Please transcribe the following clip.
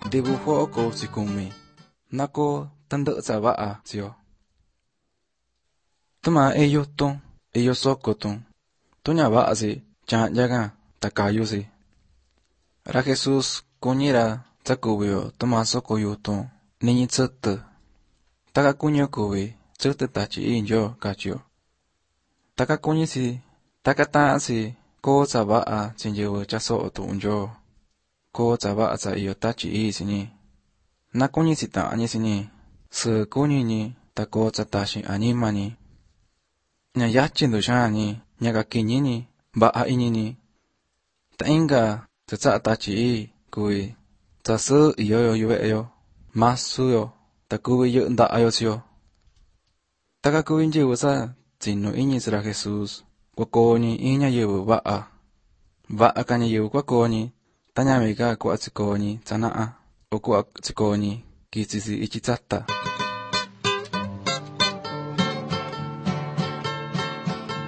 dibujo ko si kumi. Nako tanda sa vaa siyo. Tuma eyo soko tong. Tunya vaa si chan yaga takayo si. Ra Jesus kunyira takubiyo tuma soko yuto niñi tsete. Taka kunyo kubi tsete tachi inyo kachyo. Taka kunyi si taka taa si ko sa vaa sinyewo chaso otu unyo. Ko sa vaa sa iyo tachi i sini. Na kunyi si taa ni sini. Se kunyi ni tako sa tashi anima ni. Nya yachindu shaa ni nyaga kinyi ni vaa ini ni. Ta inga tsa tachi i kui. Sa su iyo yuwe yo. Masu yo. Ta kubi yu nda ayo siyo. Taka kubi njiwa sa sinu inyi sira Jesus. Kwa koni inya yuwa vaa. Vaa kanya yuwa kwa koni. Tanyami ka kwa tsikoni tsanaa. O kwa tsikoni kisisi ichitsata.